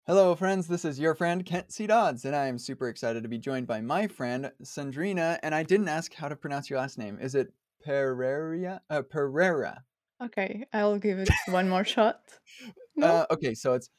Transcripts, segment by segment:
Hello, friends. This is your friend Kent C. Dodds, and I am super excited to be joined by my friend Sandrina. And I didn't ask how to pronounce your last name. Is it Pereira? Pereira. Okay, I'll give it one more shot. No? Okay, so it's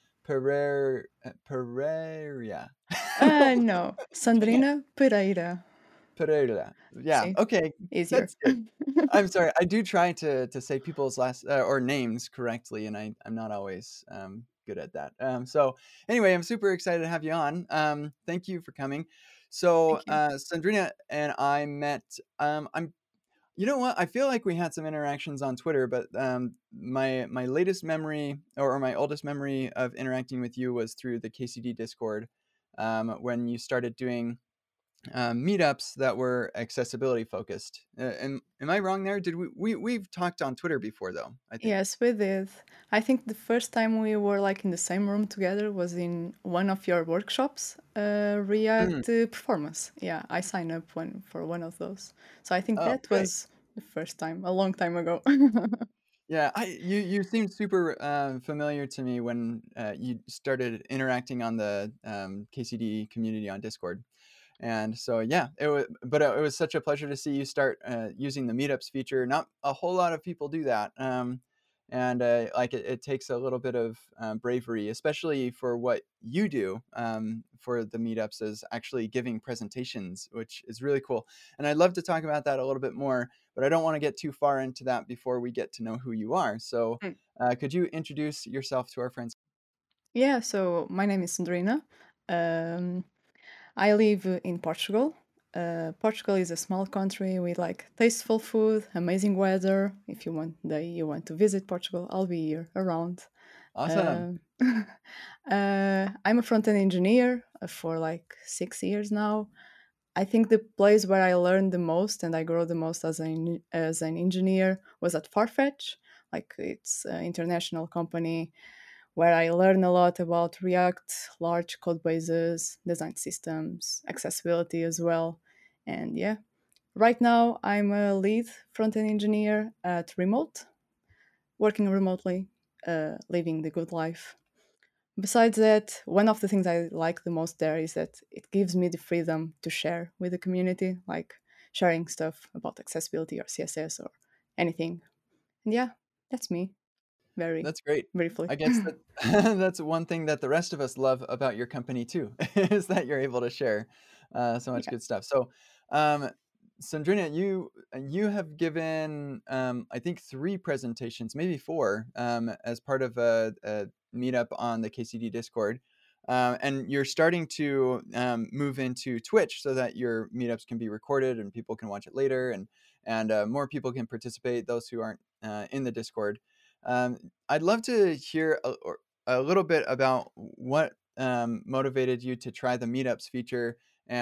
Pereira. No. Sandrina Pereira. Pereira. Yeah. See, Okay, easier. that's good. I'm sorry. I do try to say people's last or names correctly, and I'm not always good at that. So anyway, I'm super excited to have you on. Thank you for coming. So Thank you. Sandrina and I met. I'm. You know what? I feel like we had some interactions on Twitter, but my latest memory or my oldest memory of interacting with you was through the KCD Discord when you started doing meetups that were accessibility focused. Am I wrong there? Did we've talked on Twitter before though? I think. Yes, we did. I think the first time we were like in the same room together was in one of your workshops, Mm. React Performance. Yeah, I signed up for one of those. So I think Oh, that great. was the first time, a long time ago. Yeah, you seemed super familiar to me when you started interacting on the KCD community on Discord. And so, yeah, it was such a pleasure to see you start using the meetups feature. Not a whole lot of people do that, and like it takes a little bit of bravery, especially for what you do for the meetups, is actually giving presentations, which is really cool. And I'd love to talk about that a little bit more, but I don't want to get too far into that before we get to know who you are. So, Mm. could you introduce yourself to our friends? Yeah, so my name is Sandrina. Um, I live in Portugal. Portugal is a small country with like tasteful food, amazing weather. If you want day you want to visit Portugal, I'll be here around. Awesome. Uh, I'm a front end engineer for like 6 years now. I think the place where I learned the most and I grew the most as an engineer was at Farfetch. Like it's an international company where I learn a lot about React, large code bases, design systems, accessibility as well. And yeah, right now I'm a lead front end engineer at Remote, working remotely, living the good life. Besides that, one of the things I like the most there is that it gives me the freedom to share with the community, like sharing stuff about accessibility or CSS or anything. And yeah, that's me, very That's great. briefly. I guess that that's one thing that the rest of us love about your company too, is that you're able to share so much Yeah. good stuff. So, um, Sandrina, you have given I think 3 presentations, maybe 4, as part of a meetup on the KCD Discord, and you're starting to move into Twitch so that your meetups can be recorded and people can watch it later, and more people can participate. Those who aren't in the Discord. I'd love to hear a little bit about what motivated you to try the meetups feature,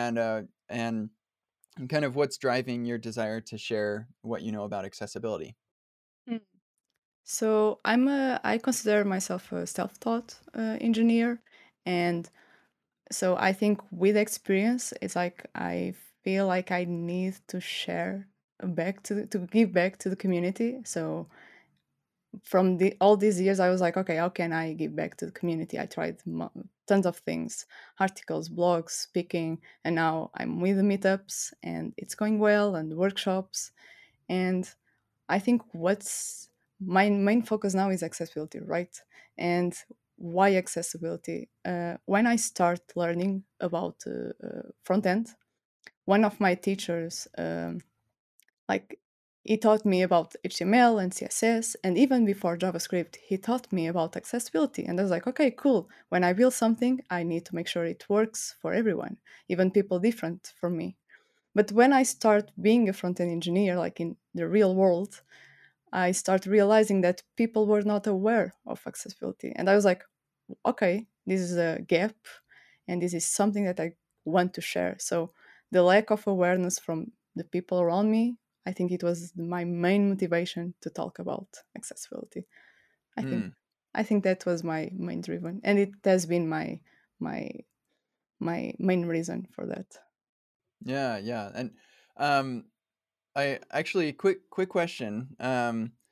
and kind of what's driving your desire to share what you know about accessibility. Mm. So I consider myself a self-taught engineer, and so I think with experience, it's like I feel like I need to share back to give back to the community. So from all these years, I was like, okay, how can I give back to the community? I tried tons of things, articles, blogs, speaking, and now I'm with the meetups, and it's going well, and workshops, and I think what's my main focus now is accessibility, right? And why accessibility? When I start learning about front end, one of my teachers, like, he taught me about HTML and CSS, and even before JavaScript, he taught me about accessibility. And I was like, okay, cool. When I build something, I need to make sure it works for everyone, even people different from me. But when I start being a front end engineer, like in the real world, I start realizing that people were not aware of accessibility. And I was like, okay, this is a gap and this is something that I want to share. So the lack of awareness from the people around me, I think it was my main motivation to talk about accessibility. I think Hmm. I think that was my main driven, and it has been my my main reason for that. Yeah, yeah, and um, I actually quick question.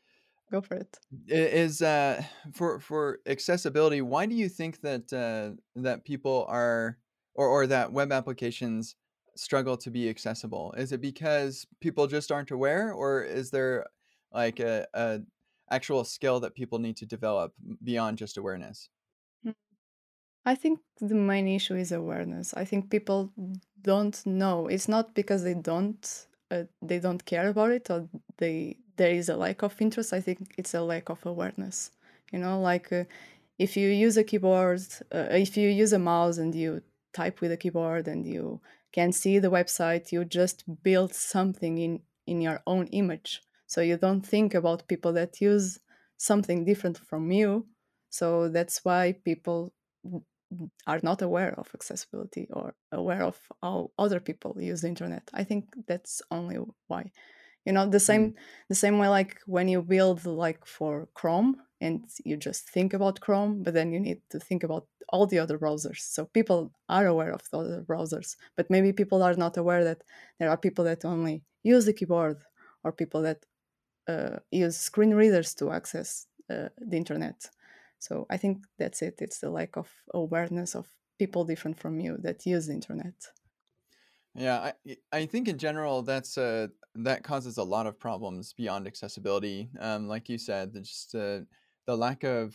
Go for it. Is for accessibility, why do you think that that people are or that web applications struggle to be accessible? Is it because people just aren't aware, or is there like a actual skill that people need to develop beyond just awareness? I think the main issue is awareness. I think people don't know. It's not because they don't care about it, or there is a lack of interest. I think it's a lack of awareness. You know, like if you use a keyboard, if you use a mouse and you type with a keyboard and you can see the website, you just build something in your own image. So you don't think about people that use something different from you. So that's why people are not aware of accessibility or aware of how other people use the internet. I think that's only why. You know, Mm, the same way like when you build like for Chrome and you just think about Chrome, but then you need to think about all the other browsers. So people are aware of the other browsers, but maybe people are not aware that there are people that only use the keyboard or people that use screen readers to access the internet. So I think that's it. It's the lack of awareness of people different from you that use the internet. yeah, I think in general that causes a lot of problems beyond accessibility. Like you said, just the lack of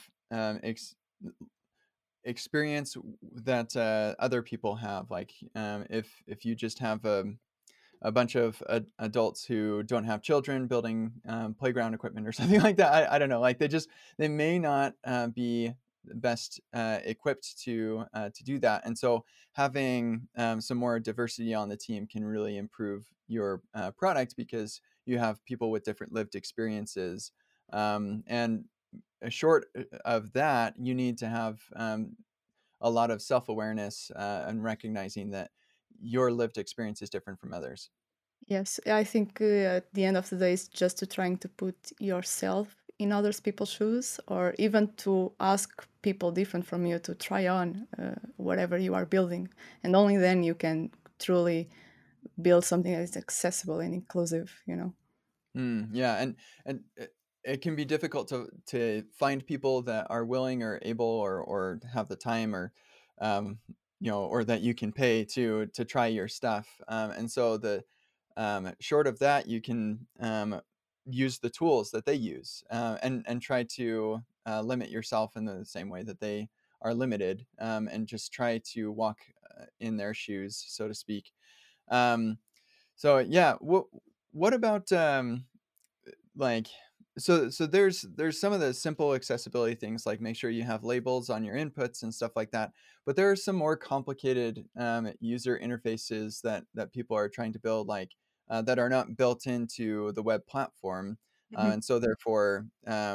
experience that other people have. Like if you just have a bunch of adults who don't have children building playground equipment or something like that, I don't know. Like they may not be best equipped to do that, and so having some more diversity on the team can really improve your product because you have people with different lived experiences. And short of that, you need to have a lot of self awareness and recognizing that your lived experience is different from others. Yes, I think at the end of the day, it's just to trying to put yourself in others people's shoes, or even to ask people different from you to try on whatever you are building, and only then you can truly build something that is accessible and inclusive. You know. Yeah, and it can be difficult to find people that are willing or able or have the time or um, or that you can pay to try your stuff. And so the short of that, you can use the tools that they use and try to limit yourself in the same way that they are limited, and just try to walk in their shoes, so to speak. Um, so yeah, what about like so there's some of the simple accessibility things like make sure you have labels on your inputs and stuff like that, but there are some more complicated user interfaces that people are trying to build, like that are not built into the web platform, Mhm. and so therefore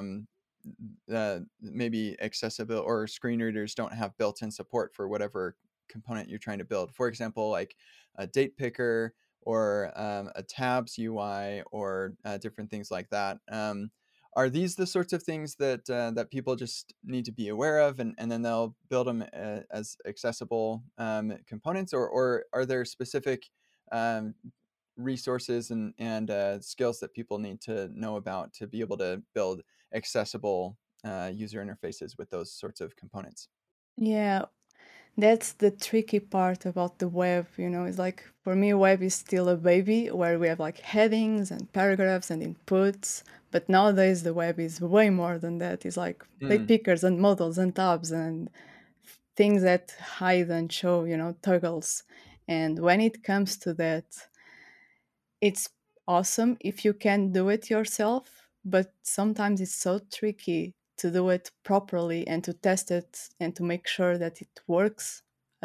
maybe accessible or screen readers don't have built-in support for whatever component you're trying to build. For example, like a date picker or a tabs UI or different things like that. Are these the sorts of things that people just need to be aware of, and then they'll build them as accessible components, or are there specific um, resources and skills that people need to know about to be able to build accessible user interfaces with those sorts of components? Yeah, that's the tricky part about the web, you know. It's like for me, web is still a baby where we have like headings and paragraphs and inputs. But nowadays, the web is way more than that. It's like date Mm, pickers and models and tabs and things that hide and show, you know, toggles. And when it comes to that, it's awesome if you can do it yourself, but sometimes it's so tricky to do it properly and to test it and to make sure that it works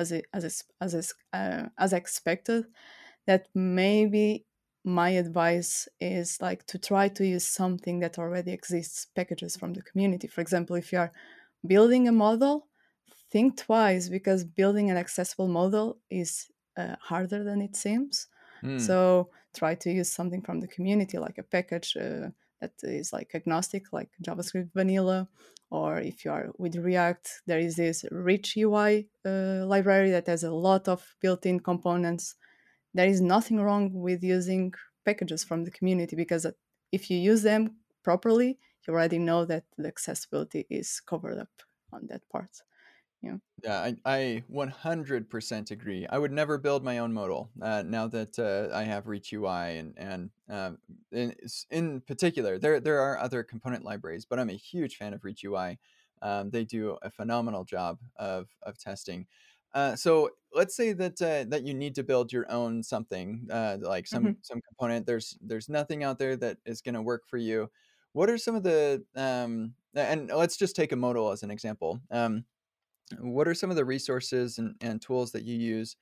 as expected. That maybe my advice is like to try to use something that already exists, packages from the community. For example, if you are building a model, think twice because building an accessible model is harder than it seems. mm, So try to use something from the community, like a package that is like agnostic, like JavaScript vanilla. Or if you are with React, there is this rich UI library that has a lot of built-in components. There is nothing wrong with using packages from the community because if you use them properly, you already know that the accessibility is covered up on that part. Yeah. Yeah, I 100% agree. I would never build my own modal now that I have Reach UI and in particular, there are other component libraries, but I'm a huge fan of Reach UI. They do a phenomenal job of testing. So let's say that that you need to build your own something like Mhm. some component. There's nothing out there that is going to work for you. What are some of the and let's just take a modal as an example. What are some of the resources and tools that you use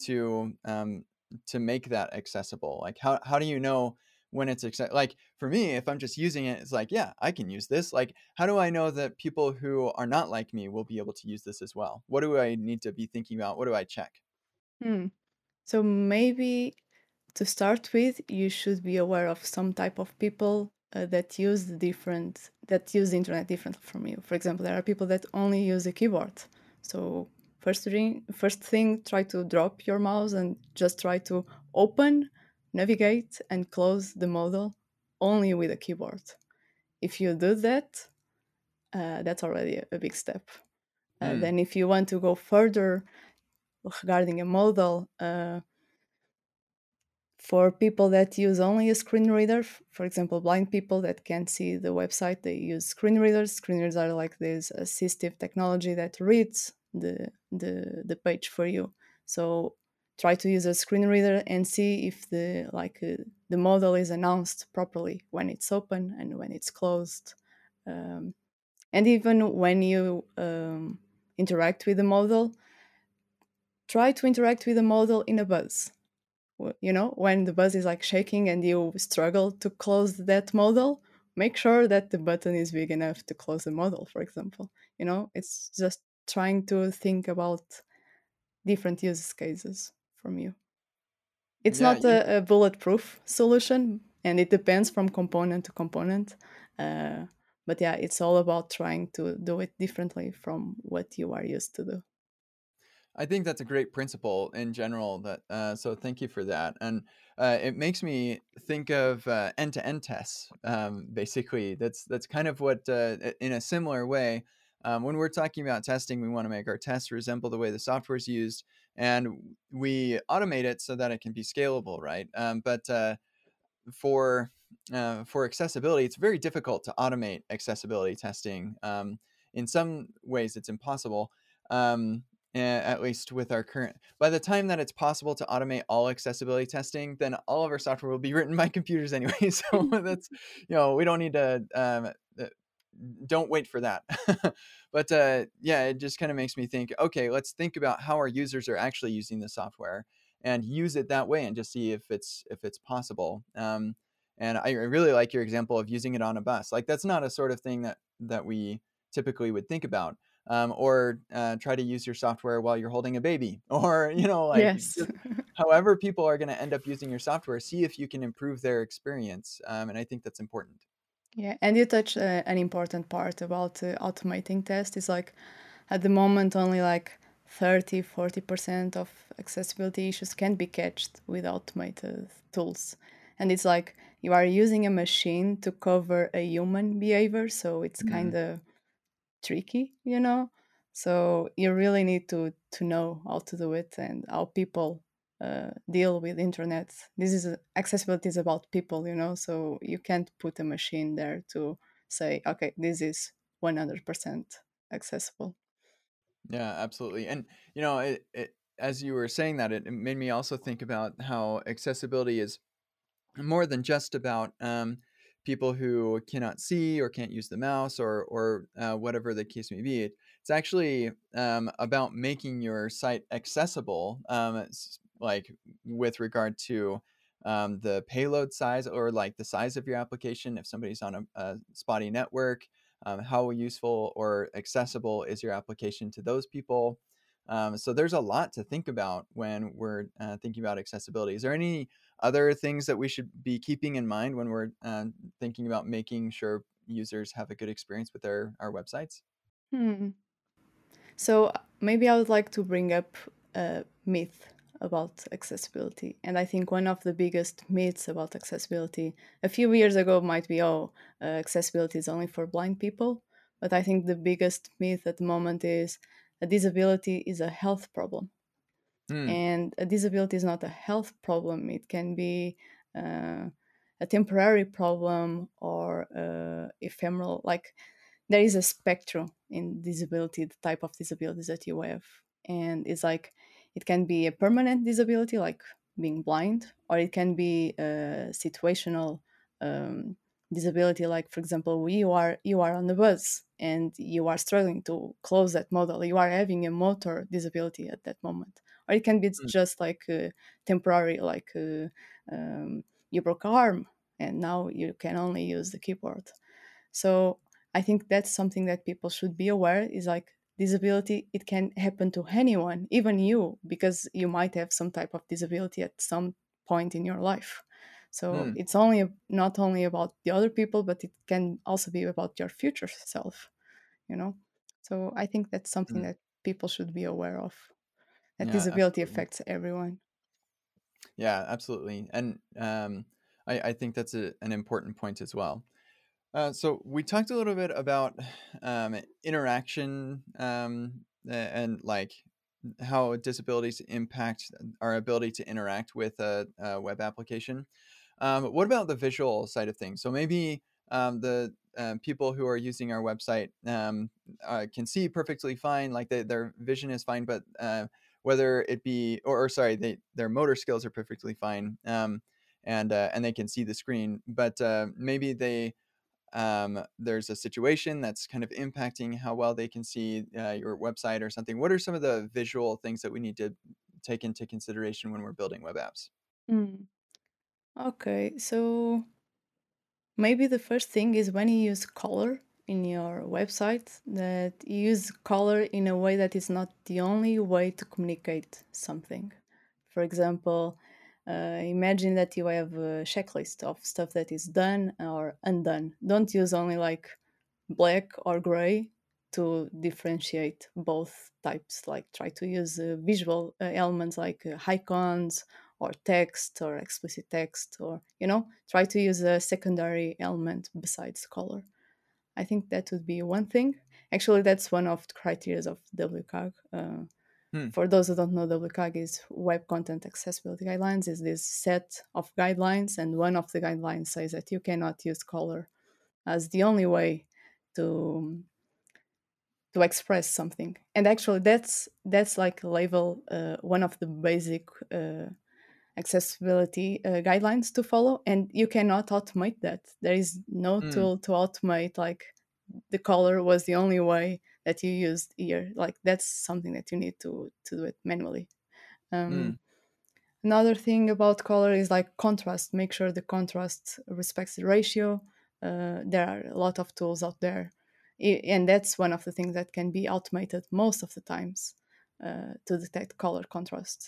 to make that accessible? Like how do you know when it's like for me, if I'm just using it, it's like, yeah, I can use this. Like, how do I know that people who are not like me will be able to use this as well? What do I need to be thinking about? What do I check? Hmm. So maybe to start with, you should be aware of some type of people that use the internet differently from you. For example, there are people that only use a keyboard. So first thing, try to drop your mouse and just try to open, navigate, and close the modal only with a keyboard. If you do that, that's already a big step. Hmm. Then, if you want to go further regarding a modal, for people that use only a screen reader, for example, blind people that can't see the website, they use screen readers. Screen readers are like this assistive technology that reads the page for you. So try to use a screen reader and see if the model is announced properly when it's open and when it's closed. Um, and even when you interact with the model, try to interact with the model in a buzz. When the buzz is like shaking and you struggle to close that model, make sure that the button is big enough to close the model, for example. It's just trying to think about different use cases from you. It's Yeah, not a bulletproof solution, and it depends from component to component. uh, but yeah, it's all about trying to do it differently from what you are used to do. I think that's a great principle in general. That so thank you for that, and it makes me think of end-to-end tests. Basically, that's kind of what in a similar way. When we're talking about testing, we want to make our tests resemble the way the software is used, and we automate it so that it can be scalable, right? But for for accessibility, it's very difficult to automate accessibility testing. In some ways, it's impossible. At least with our current, by the time that it's possible to automate all accessibility testing, then all of our software will be written by computers anyway. So that's, we don't need to, uh, don't wait for that. But yeah, it just kind of makes me think, okay, let's think about how our users are actually using the software and use it that way and just see if it's possible. And I really like your example of using it on a bus. Like that's not a sort of thing that we typically would think about. Or try to use your software while you're holding a baby, or like Yes. just however people are going to end up using your software. See if you can improve their experience, and I think that's important. Yeah, and you touch an important part about automating tests. Is like at the moment only like 30-40% of accessibility issues can be catched with automated tools. And it's like you are using a machine to cover a human behavior, so it's kind Mhm. of tricky. So you really need to know how to do it and how people deal with internet. Accessibility is about people. So you can't put a machine there to say, okay, this is 100% accessible. Yeah, absolutely. And as you were saying that, it made me also think about how accessibility is more than just about people who cannot see or can't use the mouse or whatever the case may be. It's actually about making your site accessible, like with regard to the payload size or like the size of your application. If somebody's on a spotty network, how useful or accessible is your application to those people? So there's a lot to think about when we're thinking about accessibility. Is there any other things that we should be keeping in mind when we're thinking about making sure users have a good experience with our websites? Hmm. So maybe I would like to bring up a myth about accessibility. And I think one of the biggest myths about accessibility a few years ago might be, oh, accessibility is only for blind people. But I think the biggest myth at the moment is a disability is a health problem. Hmm. And a disability is not a health problem, it can be uh, a temporary problem or ephemeral. Like, there is a spectrum in disability, the type of disabilities that you have. And it's like it can be a permanent disability, like being blind, or it can be a situational um, disability, like for example, you are on the bus and you are struggling to close that model, you are having a motor disability at that moment. Or it can be Hmm. just like temporary, like you broke an arm and now you can only use the keyboard. So I think that's something that people should be aware is like disability, it can happen to anyone, even you, because you might have some type of disability at some point in your life. So Hmm. it's only not only about the other people, but it can also be about your future self, you know? So I think that's something Hmm. that people should be aware of, that Yeah, disability absolutely. affects everyone. Yeah, absolutely. And I think that's an important point as well. So we talked a little bit about interaction and like how disabilities impact our ability to interact with a web application. What about the visual side of things? So maybe the people who are using our website can see perfectly fine, like their vision is fine, but whether it be, or sorry, their motor skills are perfectly fine, and they can see the screen, but maybe there's a situation that's kind of impacting how well they can see your website or something. What are some of the visual things that we need to take into consideration when we're building web apps? Mm. Okay, so maybe the first thing is when you use color in your website, that you use color in a way that is not the only way to communicate something. For example, imagine that you have a checklist of stuff that is done or undone. Don't use only like black or gray to differentiate both types. Like, try to use visual elements like icons or text or explicit text, or try to use a secondary element besides color. I think that would be one thing. Actually, that's one of the criteria of WCAG. Hmm. For those who don't know, WCAG is Web Content Accessibility Guidelines. Is this set of guidelines, and one of the guidelines says that you cannot use color as the only way to express something. And actually, that's like level one of the basic accessibility guidelines to follow, and you cannot automate that. There is no Hmm. tool to automate like the color was the only way that you used here. Like, that's something that you need to do it manually. Hmm. um, Another thing about color is like contrast. Make sure the contrast respects the ratio. There are a lot of tools out there, and that's one of the things that can be automated most of the times to detect color contrast.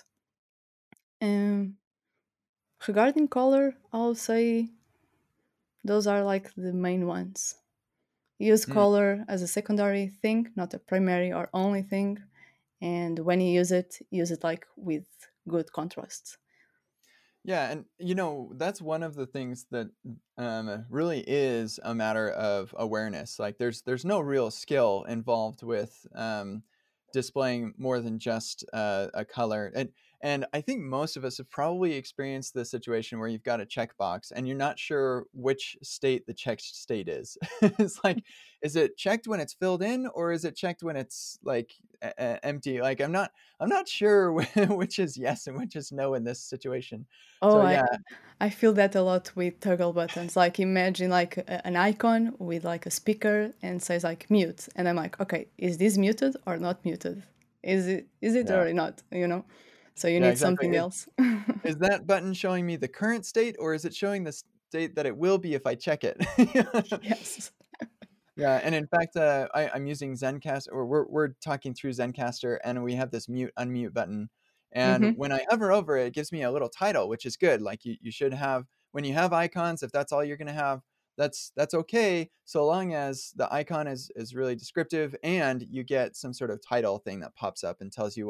Um, Regarding color, I'll say those are like the main ones. Use Hmm. color as a secondary thing, not a primary or only thing. And when you use it like with good contrast. Yeah, and that's one of the things that really is a matter of awareness. Like there's no real skill involved with displaying more than just a color. And I think most of us have probably experienced the situation where you've got a checkbox and you're not sure which state the checked state is. It's like, is it checked when it's filled in, or is it checked when it's like empty? Like I'm not sure which is yes and which is no in this situation. Oh, So I yeah, I feel that a lot with toggle buttons. Like, imagine like an icon with like a speaker and says like mute, and I'm like, okay, is this muted or not muted? Is it yeah, or not? So you yeah, need exactly. something Is else. is that button showing me the current state, or is it showing the state that it will be if I check it? Yes. Yeah, and in fact, I'm using Zencastr, or we're talking through Zencastr, and we have this mute unmute button. And Mm-hmm. when I hover over it, it gives me a little title, which is good. Like you should have when you have icons, if that's all you're going to have, that's okay, so long as the icon is really descriptive and you get some sort of title thing that pops up and tells you what.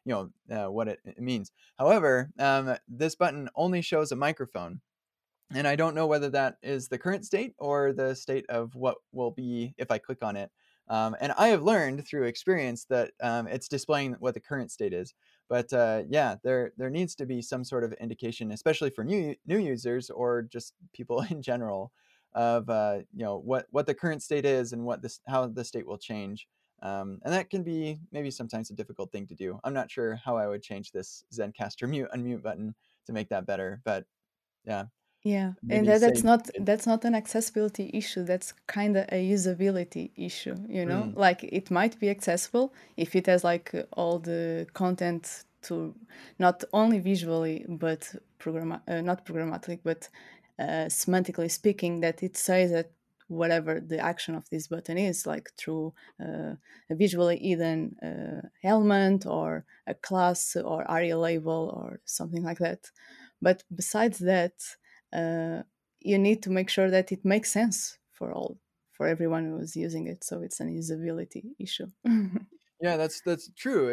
what it means. However, this button only shows a microphone, and I don't know whether that is the current state or the state of what will be if I click on it. And I have learned through experience that it's displaying what the current state is. But yeah, there needs to be some sort of indication, especially for new users or just people in general, of what the current state is and how the state will change. And that can be maybe sometimes a difficult thing to do. I'm not sure how I would change this Zencaster mute unmute button to make that better, but yeah, Yeah, and maybe say that's not an accessibility issue. That's kind of a usability issue, you know? mm, Like it might be accessible if it has like all the content to not only visually but not programmatically but semantically speaking that it says that whatever the action of this button is like through a visually hidden element or a class or area label or something like that. But besides that, uh, you need to make sure that it makes sense for everyone who's using it. So it's an usability issue. yeah, that's true.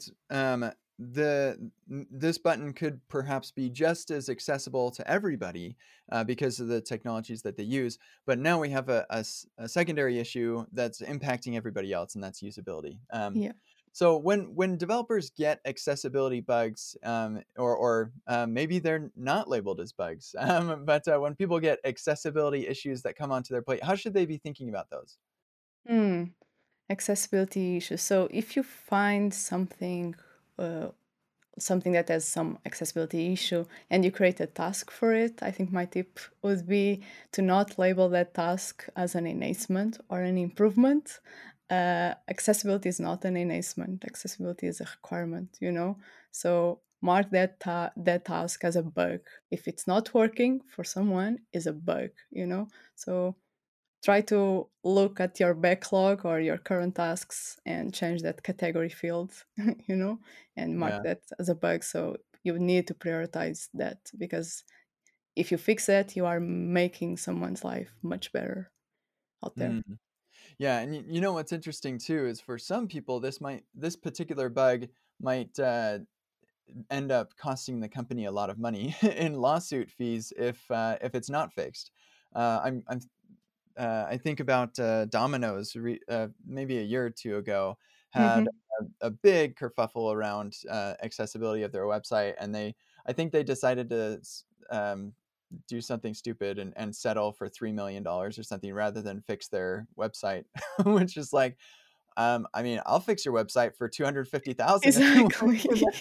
This button could perhaps be just as accessible to everybody because of the technologies that they use. But now we have a secondary issue that's impacting everybody else, and that's usability. Yeah. So when developers get accessibility bugs, or maybe they're not labeled as bugs, but when people get accessibility issues that come onto their plate, how should they be thinking about those? Hmm. Accessibility issues. So if you find uh, something that has some accessibility issue and you create a task for it, I think my tip would be to not label that task as an enhancement or an improvement. Accessibility is not an enhancement. Accessibility is a requirement, you know. So mark that task as a bug. If it's not working for someone, is a bug, you know. So try to look at your backlog or your current tasks and change that category field, you know, and mark Yeah. that as a bug. So you need to prioritize that because if you fix that, you are making someone's life much better out there. Mm. Yeah, and you know what's interesting too is for some people this particular bug might end up costing the company a lot of money in lawsuit fees if it's not fixed. I'm I think about Domino's maybe a year or two ago had Hmm. a big kerfuffle around accessibility of their website, and I think they decided to do something stupid and settle for $3 million or something rather than fix their website, which is like, I mean, I'll fix your website for 250,000 if you Exactly. want.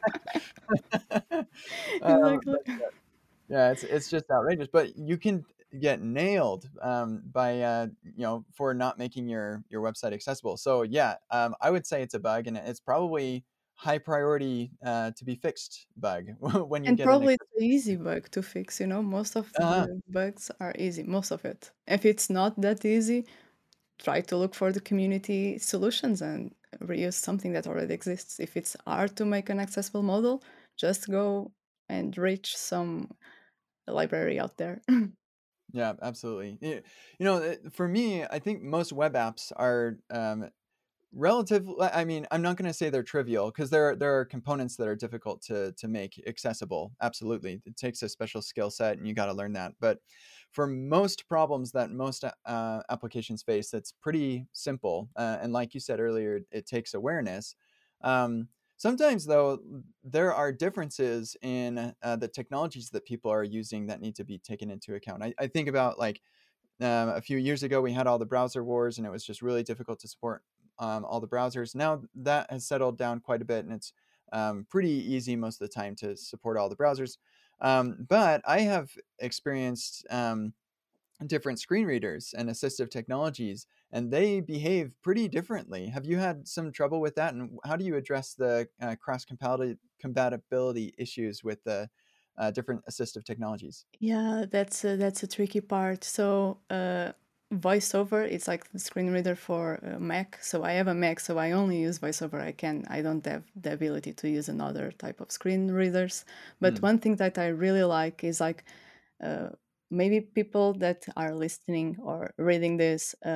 Exactly. But yeah, it's just outrageous. But you can get nailed by for not making your website accessible. So yeah, I would say it's a bug, and it's probably high priority to be fixed bug when you And get an probably it's an accessibility easy issue. bug to fix, you know, most of Uh-huh. the bugs are easy, most of it. If it's not that easy, try to look for the community solutions and reuse something that already exists. If it's hard to make an accessible model, just go and reach some library out there. Yeah, absolutely. For me, I think most web apps are relative. I mean, I'm not going to say they're trivial because there are components that are difficult to make accessible. Absolutely, it takes a special skill set, and you got to learn that. But for most problems that most applications face, it's pretty simple. And like you said earlier, it takes awareness. Sometimes, though, there are differences in the technologies that people are using that need to be taken into account. I think about like a few years ago, we had all the browser wars, and it was just really difficult to support all the browsers. Now that has settled down quite a bit, and it's pretty easy most of the time to support all the browsers. But I have experienced different screen readers and assistive technologies, and they behave pretty differently. Have you had some trouble with that? And how do you address the cross compatibility issues with the different assistive technologies? Yeah, that's a tricky part. So, VoiceOver is like the screen reader for Mac. So I have a Mac, so I only use VoiceOver. I don't have the ability to use another type of screen readers. But Hmm. one thing that I really like is like uh, maybe people that are listening or reading this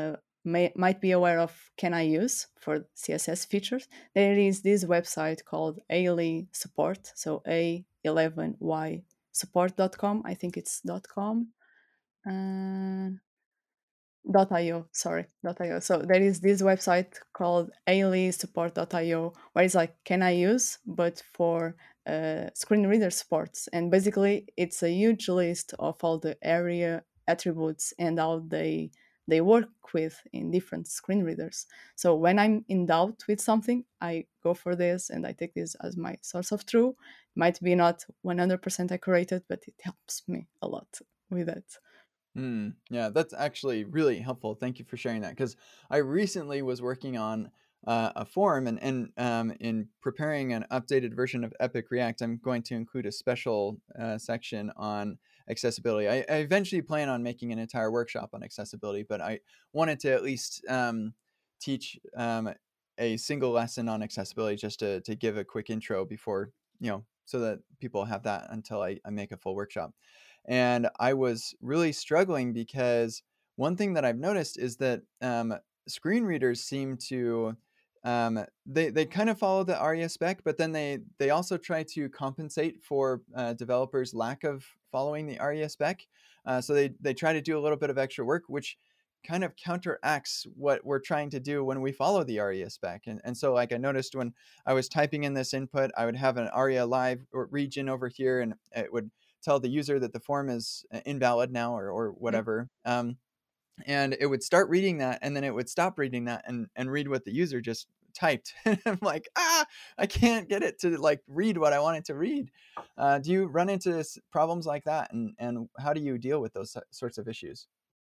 might be aware of Can I Use for CSS features, there is this website called ALE Support. So A11Y support.com. I think it's .com. Uh, .io, sorry, .io. So there is this website called aliensupport.io where it's like, can I use, but for screen reader supports. And basically, it's a huge list of all the area attributes and how they work with in different screen readers. So when I'm in doubt with something, I go for this and I take this as my source of truth. Might be not 100% accurate, but it helps me a lot with that. Yeah, that's actually really helpful. Thank you for sharing that because I recently was working on a form and in preparing an updated version of Epic React, I'm going to include a special section on accessibility. I eventually plan on making an entire workshop on accessibility, but I wanted to at least teach a single lesson on accessibility just to give a quick intro before, so that people have that until I make a full workshop. And I was really struggling because one thing that I've noticed is that screen readers seem to they kind of follow the ARIA spec, but then they also try to compensate for developers' lack of following the ARIA spec. So they try to do a little bit of extra work, which kind of counteracts what we're trying to do when we follow the ARIA spec. And so like I noticed when I was typing in this input, I would have an ARIA live region over here, and it would tell the user that the form is invalid now or whatever. And it would start reading that, and then it would stop reading that and read what the user just typed. I'm like, I can't get it to like read what I want it to read. Do you run into problems like that, and how do you deal with those sorts of issues?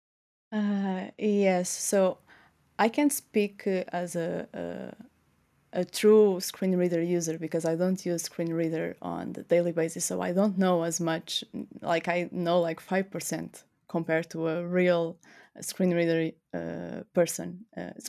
Yes, so I can speak as a true screen reader user because I don't use screen reader on the daily basis, so I don't know as much. Like I know like 5% compared to a real screen reader person.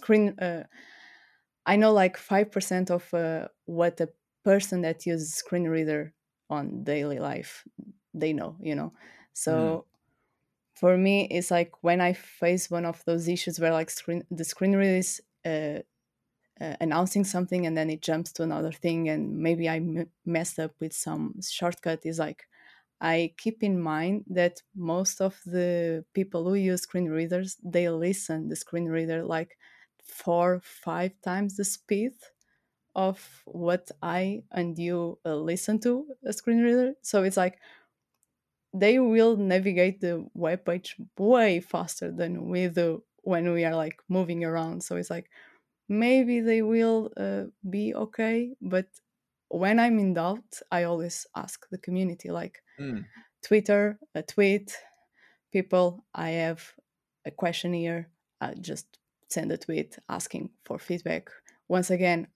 I know like 5% of what a person that uses screen reader on daily life they know. Mm, So for me, it's like when I face one of those issues where like the screen reader is announcing something and then it jumps to another thing and maybe messed up with some shortcut, is like I keep in mind that most of the people who use screen readers, they listen the screen reader like 4 5 times the speed of what I and you listen to a screen reader. So it's like they will navigate the web page way faster than we do when we are like moving around. So it's like maybe they will be okay, but when I'm in doubt, I always ask the community, like mm, Twitter, a tweet, people, I have a question here. I just send a tweet asking for feedback. Once again,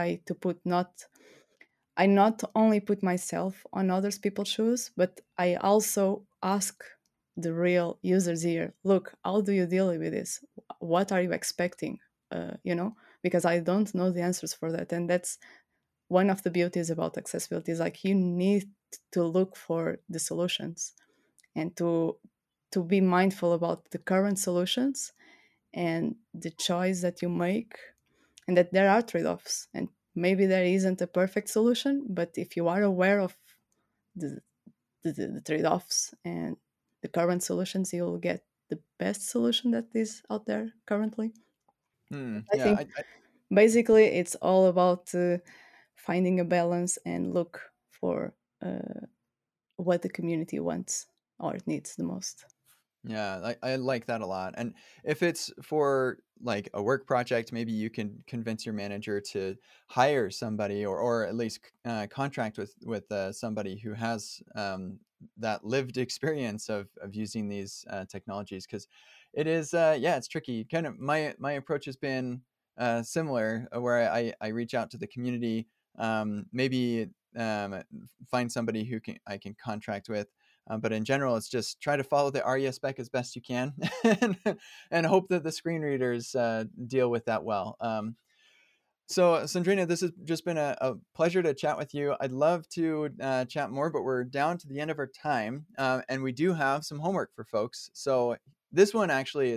I not only put myself on others people's shoes, but I also ask the real users here, look, how do you deal with this? What are you expecting? Because I don't know the answers for that. And that's one of the beauties about accessibility, is like you need to look for the solutions and to be mindful about the current solutions and the choice that you make, and that there are trade-offs, and maybe there isn't a perfect solution, but if you are aware of the, the trade-offs and the current solutions, you'll get the best solution that is out there currently. I yeah, think basically it's all about finding a balance and look for what the community wants or needs the most. Yeah, I like that a lot. And if it's for like a work project, maybe you can convince your manager to hire somebody or at least contract with somebody who has that lived experience of using these technologies because it is yeah, it's tricky. Kind of my approach has been similar, where I reach out to the community, maybe find somebody who I can contract with, but in general, it's just try to follow the ARIA spec as best you can, and hope that the screen readers deal with that well. So, Sandrina, this has just been a pleasure to chat with you. I'd love to chat more, but we're down to the end of our time, and we do have some homework for folks. So, this one actually is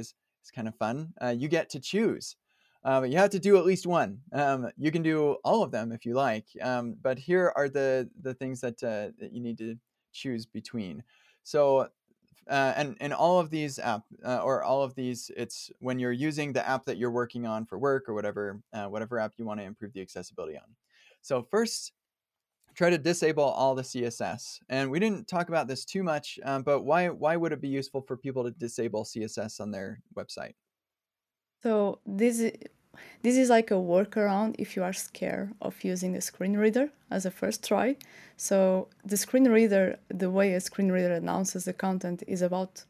It's kind of fun. You get to choose. But you have to do at least one. You can do all of them if you like, but here are the things that you need to choose between. So and in all of these or all of these, it's when you're using the app that you're working on for work or whatever app you want to improve the accessibility on. So first, try to disable all the CSS. And we didn't talk about this too much, but why would it be useful for people to disable CSS on their website? So this is like a workaround if you are scared of using a screen reader as a first try. So the screen reader, the way a screen reader announces the content is about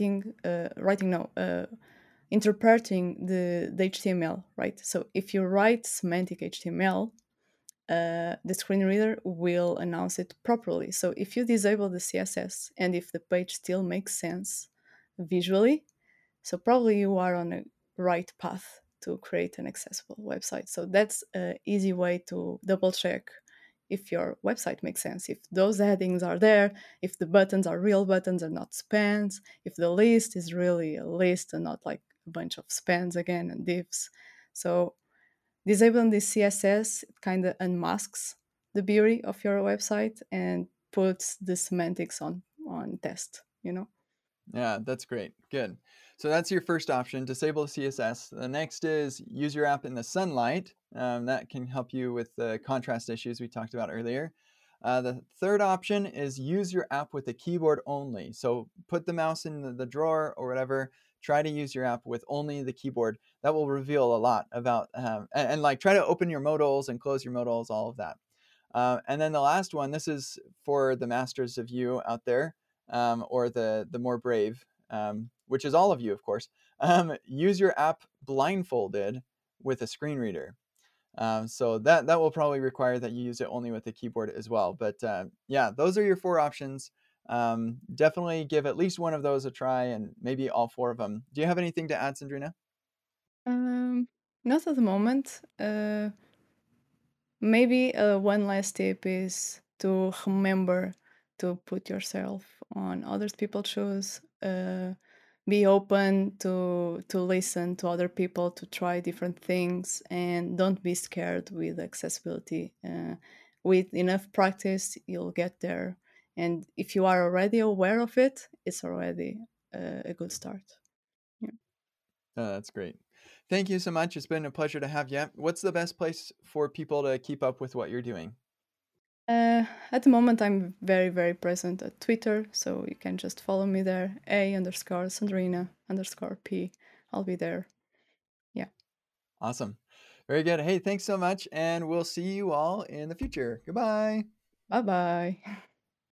interpreting the HTML, right? So if you write semantic HTML, the screen reader will announce it properly. So if you disable the CSS and if the page still makes sense visually, so probably you are on a right path to create an accessible website. So that's an easy way to double check if your website makes sense, if those headings are there, if the buttons are real buttons and not spans, if the list is really a list and not like a bunch of spans again and divs. So disabling the CSS kind of unmasks the beauty of your website and puts the semantics on test, you know? Yeah, that's great. Good. So that's your first option, disable CSS. The next is use your app in the sunlight. That can help you with the contrast issues we talked about earlier. The third option is use your app with the keyboard only. So put the mouse in the drawer or whatever. Try to use your app with only the keyboard. That will reveal a lot about, and like try to open your modals and close your modals, all of that. And then the last one, this is for the masters of you out there, or the more brave, which is all of you, of course. Use your app blindfolded with a screen reader. So that will probably require that you use it only with the keyboard as well. But yeah, those are your four options. Definitely give at least one of those a try, and maybe all four of them. Do you have anything to add, Sandrina? Um, Not at the moment. Maybe one last tip is to remember to put yourself on other people's shoes. Be open to listen to other people, to try different things, and don't be scared with accessibility. With enough practice, you'll get there. And if you are already aware of it, it's already a good start. Yeah. That's great. Thank you so much. It's been a pleasure to have you. What's the best place for people to keep up with what you're doing? At the moment, I'm very, very present at Twitter, so you can just follow me there. A_Sandrina_P. I'll be there. Yeah. Awesome. Very good. Hey, thanks so much. And we'll see you all in the future. Goodbye. Bye bye.